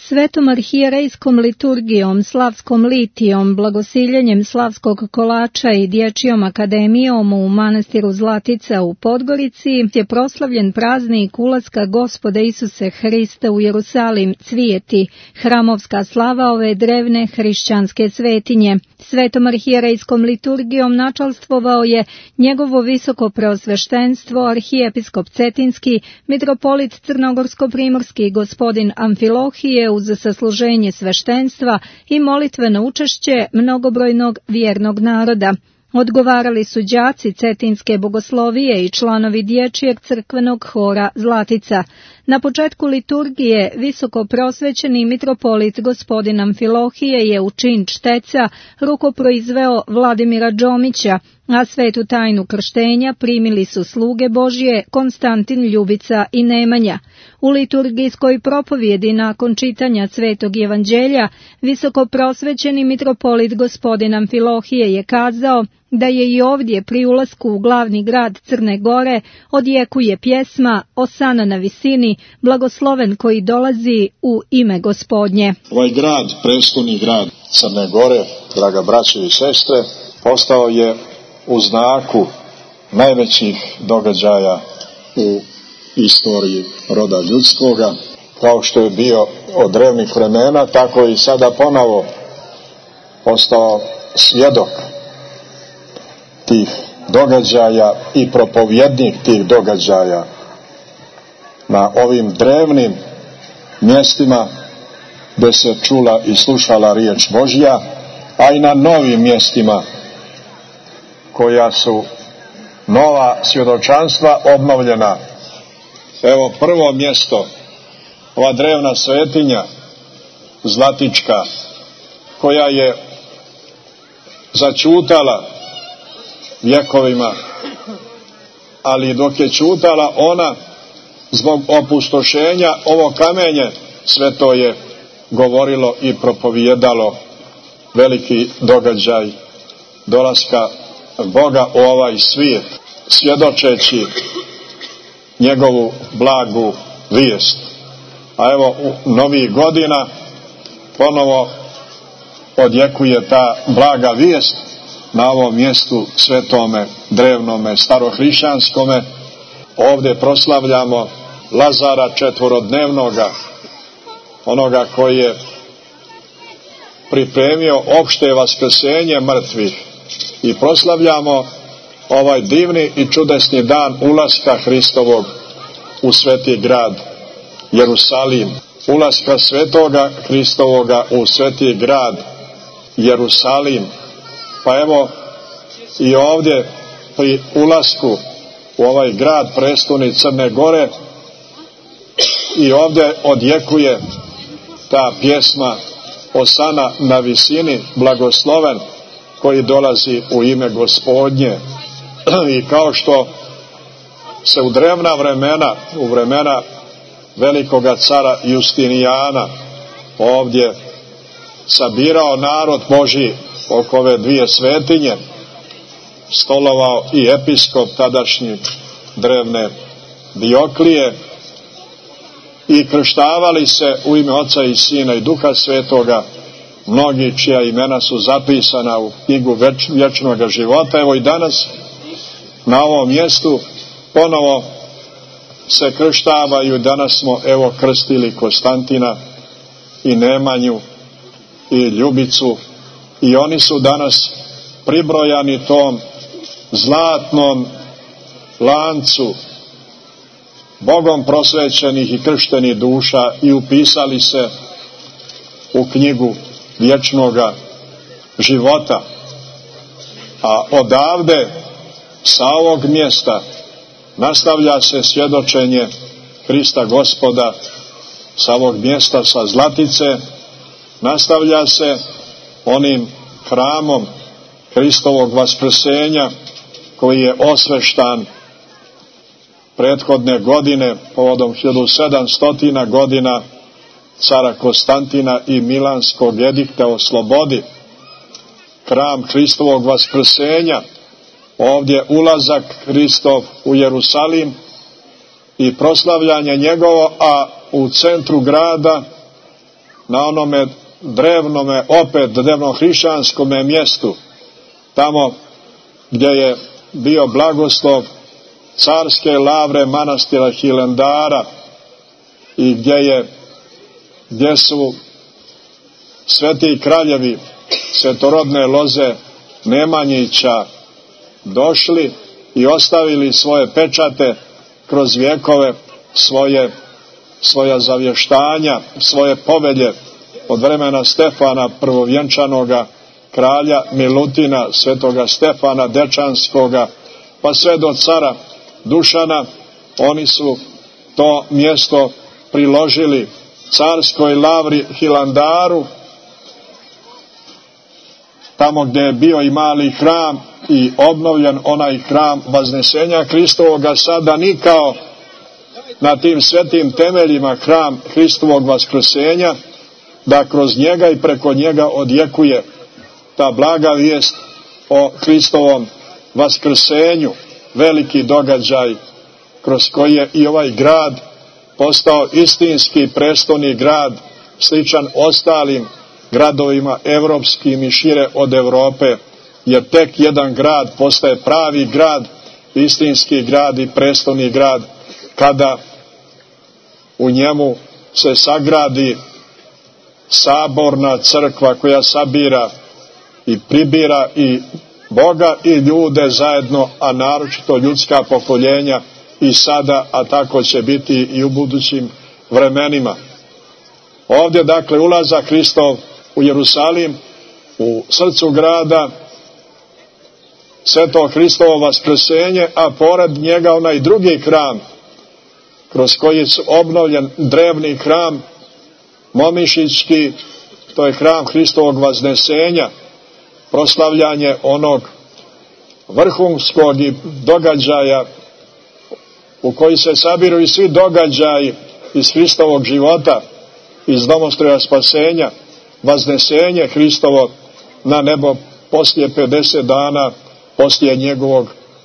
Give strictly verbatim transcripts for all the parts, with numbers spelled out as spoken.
Svetom arhijerejskom liturgijom, slavskom litijom, blagosiljenjem slavskog kolača i dječjom akademijom u manastiru Zlatica u Podgorici je proslavljen praznik ulaska Gospoda Isuse Hrista u Jerusalim, Cvijeti, hramovska slava ove drevne hrišćanske svetinje. Svetom arhijerejskom liturgijom načalstvovao je njegovo visoko preosveštenstvo arhijepiskop Cetinski, mitropolit Crnogorsko-primorski gospodin Amfilohije uz sasluženje sveštenstva i molitveno učešće mnogobrojnog vjernog naroda. Odgovarali su đaci Cetinske bogoslovije i članovi dječjeg crkvenog hora Zlatica. Na početku liturgije visoko prosvećeni mitropolit gospodin Amfilohije je u čin čteca rukoproizveo Vladimira Džomića, a svetu tajnu krštenja primili su sluge Božje Konstantin, Ljubica i Nemanja. U liturgijskoj propovjedi nakon čitanja Svetog evanđelja visoko prosvećeni mitropolit gospodin Amfilohije je kazao da je i ovdje pri ulasku u glavni grad Crne Gore odjekuje pjesma Osana na visini, blagosloven koji dolazi u ime Gospodnje. Ovaj grad, prestolni grad Crne Gore, draga braćo i sestre, postao je u znaku najvećih događaja u istoriji roda ljudskoga. Kao što je bio od drevnih vremena, tako i sada ponovo postao svjedok tih događaja i propovjednik tih događaja na ovim drevnim mjestima gdje se čula i slušala riječ Božja, a i na novim mjestima koja su nova svjedočanstva obnovljena. Evo prvo mjesto, ova drevna svetinja Zlatička, koja je začutala vjekovima, ali dok je čutala ona, zbog opustošenja ovo kamenje, sve to je govorilo i propovijedalo veliki događaj dolaska Boga u ovaj svijet, svjedočeći njegovu blagu vijest. A evo u novih godina ponovo odjekuje ta blaga vijest na ovom mjestu svetome, drevnome, starohrišćanskome. Ovdje proslavljamo Lazara četvorodnevnoga, onoga koji je pripremio opšte vaskrsenje mrtvih, i proslavljamo ovaj divni i čudesni dan ulaska Hristovog u sveti grad Jerusalim, ulaska svetoga Hristovoga u sveti grad Jerusalim. Pa evo i ovdje pri ulasku u ovaj grad prestolni Crne Gore i ovdje odjekuje ta pjesma Osana na visini, blagosloven koji dolazi u ime Gospodnje. I kao što se u drevna vremena, u vremena velikoga cara Justinijana, ovdje sabirao narod Božji oko ove dvije svetinje, stolovao i episkop tadašnji drevne Dioklije, i krštavali se u ime Oca i Sina i Duha Svetoga mnogi čija imena su zapisana u knjigu več, vječnog života. Evo i danas na ovom mjestu ponovo se krštavaju. Danas smo evo krstili Konstantina i Nemanju i Ljubicu, i oni su danas pribrojani tom zlatnom lancu Bogom prosvećenih i krštenih duša i upisali se u knjigu vječnoga života. A odavde, sa ovog mjesta, nastavlja se svjedočenje Hrista Gospoda. Sa ovog mjesta, sa Zlatice, nastavlja se onim hramom Hristovog vaskrsenja koji je osveštan prethodne godine povodom hiljadu sedamsto godina cara Konstantina i Milanskog edikta o slobodi. Hram Hristovog vaskrsenja, ovdje ulazak Hristov u Jerusalim i proslavljanje njegovo, a u centru grada na onome drevnome, opet drevno hrišćanskome mjestu, tamo gdje je bio blagoslov carske lavre manastira Hilendara i gdje je gdje su sveti kraljevi svetorodne loze Nemanjića došli i ostavili svoje pečate kroz vjekove, svoje, svoja zavještanja, svoje povelje od vremena Stefana prvovjenčanoga, kralja Milutina, svetoga Stefana Dečanskoga, pa sve do cara Dušana. Oni su to mjesto priložili carskoj lavri Hilandaru, tamo gdje je bio i mali hram i obnovljen onaj hram Vaznesenja Hristovoga, sada nikao na tim svetim temeljima hram Hristovog Vaskrsenja, da kroz njega i preko njega odjekuje ta blaga vijest o Hristovom Vaskrsenju, veliki događaj kroz koji je i ovaj grad postao istinski prestolni grad, sličan ostalim gradovima evropskim i šire od Europe, jer tek jedan grad postaje pravi grad, istinski grad i prestolni grad, kada u njemu se sagradi saborna crkva koja sabira i pribira i Boga i ljude zajedno, a naročito ljudska pokoljenja i sada, a tako će biti i u budućim vremenima. Ovdje dakle ulazak Hristov u Jerusalim, u srcu grada, sveto Hristovo Vaskrsenje, a pored njega onaj drugi hram kroz koji je obnovljen drevni hram Momišićki, to je hram Hristovog Vaznesenja, proslavljanje onog vrhunskog događaja u koji se sabiru i svi događaji iz Hristovog života, iz domostroja spasenja, Vaznesenje Hristovo na nebo poslije pedeset dana, poslije njegovog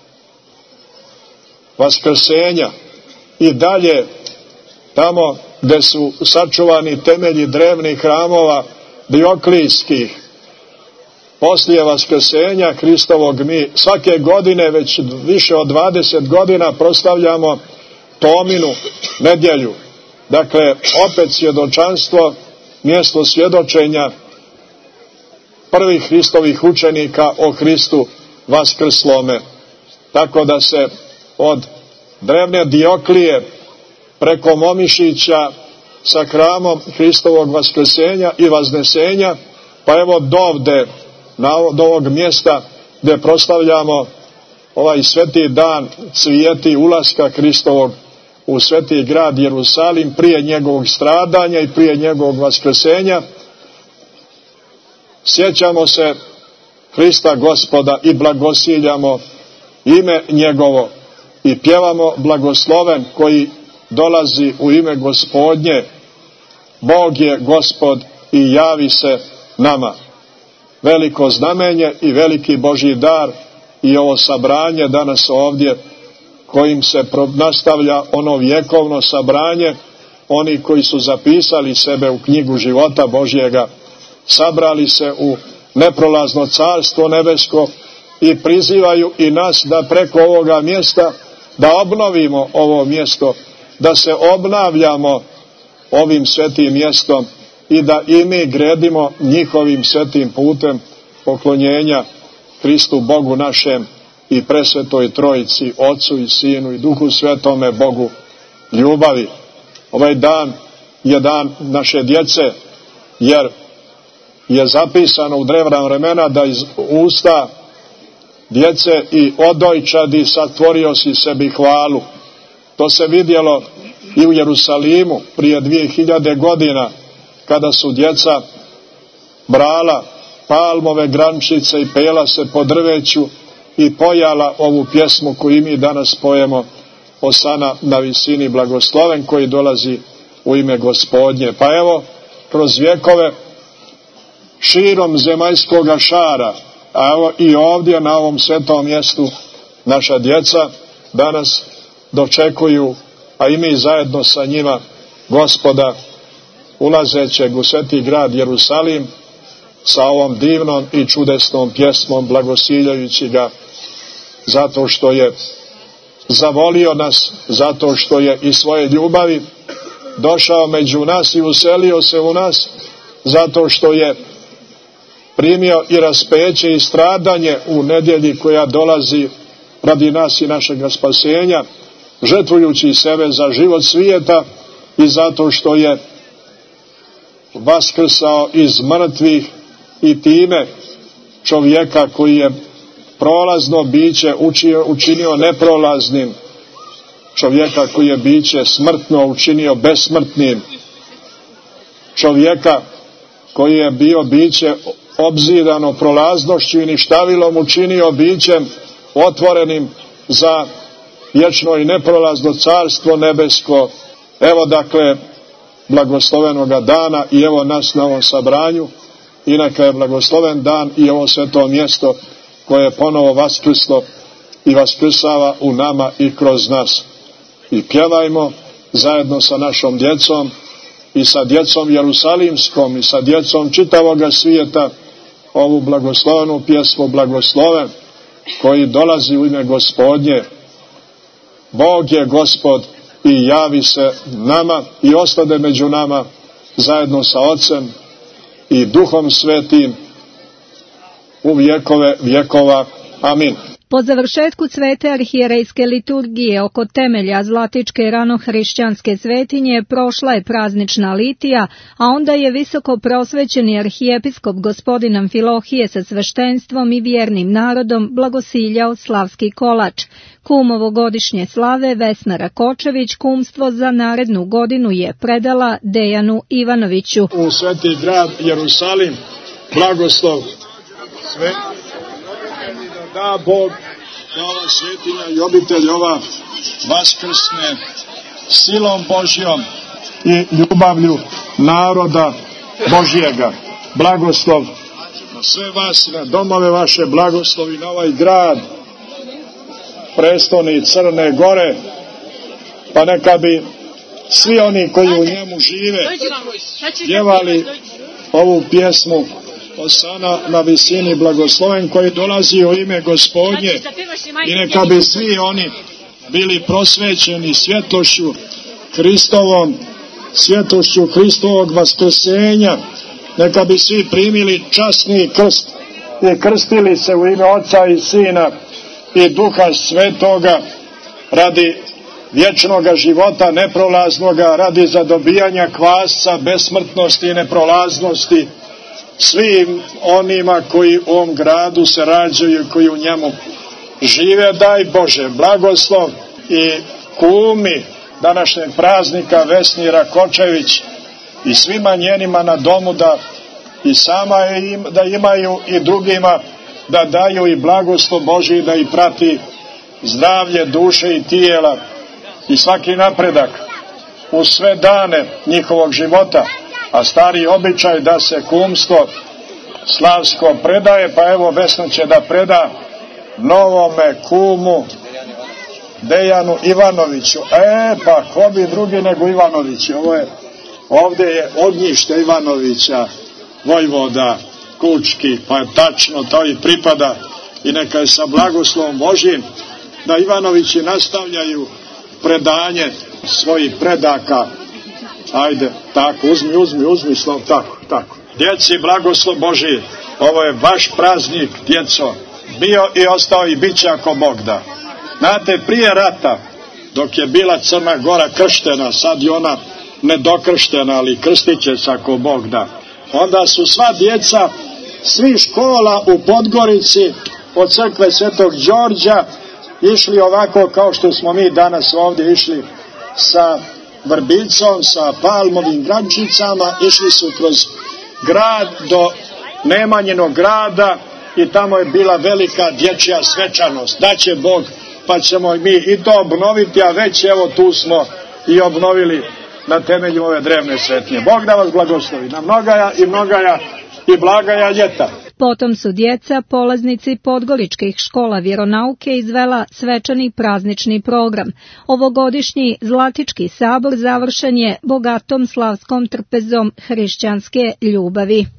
Vaskrsenja. I dalje, tamo gdje su sačuvani temelji drevnih hramova Dioklijskih, poslije Vaskrsenja Hristovog mi svake godine, već više od dvadeset godina, proslavljamo Tominu nedjelju. Dakle, opet svjedočanstvo, mjesto svjedočenja prvih Hristovih učenika o Hristu vaskrslome. Tako da se od drevne Dioklije preko Momišića sa hramom Hristovog Vaskrsenja i Vaznesenja, pa evo dovde, do ovog mjesta gdje proslavljamo ovaj sveti dan cvijeti ulaska Hristovog u sveti grad Jerusalim prije njegovog stradanja i prije njegovog vaskrsenja. Sjećamo se Hrista Gospoda i blagosiljamo ime njegovo i pjevamo blagosloven koji dolazi u ime Gospodnje. Bog je Gospod i javi se nama. Veliko znamenje i veliki Božji dar i ovo sabranje danas ovdje, kojim se nastavlja ono vjekovno sabranje, oni koji su zapisali sebe u knjigu života Božjega, sabrali se u neprolazno carstvo nebesko i prizivaju i nas da preko ovoga mjesta da obnovimo ovo mjesto, da se obnavljamo ovim svetim mjestom i da i mi gredimo njihovim svetim putem poklonjenja Hristu Bogu našem i presvetoj Trojici, Otcu i Sinu i Duhu Svetome, Bogu ljubavi. Ovaj dan je dan naše djece, jer je zapisano u drevna vremena da iz usta djece i odojčadi satvorio si sebi hvalu. To se vidjelo i u Jerusalimu prije dvije hiljade godina, kada su djeca brala palmove grančice i pela se po drveću i pojala ovu pjesmu koju mi danas pojemo, Osana na visini blagosloven koji dolazi u ime Gospodnje. Pa evo, kroz vjekove širom zemaljskoga šara, a evo i ovdje na ovom svetom mjestu naša djeca danas dočekuju, a i mi zajedno sa njima, Gospoda ulazećeg u sveti grad Jerusalim sa ovom divnom i čudesnom pjesmom, blagosiljajući ga zato što je zavolio nas, zato što je iz svoje ljubavi došao među nas i uselio se u nas, zato što je primio i raspeće i stradanje u nedjelji koja dolazi radi nas i našega spasenja, žrtvujući sebe za život svijeta, i zato što je vaskrsao iz mrtvih i time čovjeka koji je prolazno biće učinio, učinio neprolaznim, čovjeka koji je biće smrtno učinio besmrtnim, čovjeka koji je bio biće obzidano prolaznošću i ništavilom učinio bićem otvorenim za vječno i neprolazno carstvo nebesko. Evo dakle blagoslovenoga dana i evo nas na ovom sabranju, i neka je blagosloven dan i ovo sveto mjesto koje je ponovo vaskrslo i vaskrsava u nama i kroz nas. I pjevajmo zajedno sa našom djecom i sa djecom jerusalimskom i sa djecom čitavoga svijeta ovu blagoslovenu pjesmu, blagosloven koji dolazi u ime Gospodnje. Bog je Gospod i javi se nama i ostade među nama zajedno sa Otcem i Duhom Svetim u vjekove vjekova. Amin. Po završetku svete arhijerejske liturgije oko temelja Zlatičke ranohrišćanske svetinje prošla je praznična litija, a onda je visoko prosvećeni arhijepiskop gospodin Amfilohije sa sveštenstvom i vjernim narodom blagosiljao slavski kolač. Kum ovogodišnje slave Vesna Rakočević kumstvo za narednu godinu je predala Dejanu Ivanoviću. U sveti grad Jerusalim blagoslov sve da Bog, da ova svetinja i obitelj ova vaskrsne silom Božjom i ljubavlju naroda Božjega. Blagoslov na sve vas, na domove vaše, blagoslovi na ovaj grad, prestoni Crne Gore, pa neka bi svi oni koji u njemu žive pjevali ovu pjesmu Osana na visini, blagosloven koji dolazi u ime Gospodnje, i neka bi svi oni bili prosvećeni svjetlošću Hristovom, svjetlošću Hristovog vaskrsenja, neka bi svi primili časni krst i krstili se u ime Oca i Sina i Duha Svetoga radi vječnoga života neprolaznoga, radi zadobijanja kvasca besmrtnosti i neprolaznosti svim onima koji u ovom gradu se rađaju i koji u njemu žive. Daj Bože blagoslov i kumi današnjeg praznika Vesni Rakočević i svima njenima na domu, da i sama im, da imaju i drugima da daju i blagoslov Božji, da i prati zdravlje duše i tijela i svaki napredak u sve dane njihovog života. A stari običaj da se kumstvo slavsko predaje, pa evo Vesna će da preda novome kumu Dejanu Ivanoviću. E, pa ko bi drugi nego Ivanović? Ovo je, ovdje je ognjište Ivanovića, vojvoda Kučki, pa je tačno to i pripada, i neka je sa blagoslovom Božjim da Ivanovići nastavljaju predanje svojih predaka. Ajde, tako, uzmi, uzmi, uzmi slov, tako, tako. Djeci, blagoslov Božji, ovo je vaš praznik, djeco, bio i ostao i bit će ako Bog da. Znate, prije rata, dok je bila Crna Gora krštena, sad je ona nedokrštena, ali krstit će se ako Bog da. Onda su sva djeca, svi škola u Podgorici, od crkve Svetog Đorđa, išli ovako kao što smo mi danas ovdje išli sa vrbicom, sa palmovim grančicama, išli su kroz grad do Nemanjinog grada i tamo je bila velika dječja svečanost. Da će Bog, pa ćemo mi i to obnoviti, a već evo tu smo i obnovili na temelju ove drevne svetnje. Bog da vas blagoslovi na mnogaja i mnogaja i blagaja ljeta. Potom su djeca, polaznici podgoričkih škola vjeronauke izvela svečani praznični program. Ovogodišnji Zlatički sabor završen je bogatom slavskom trpezom hrišćanske ljubavi.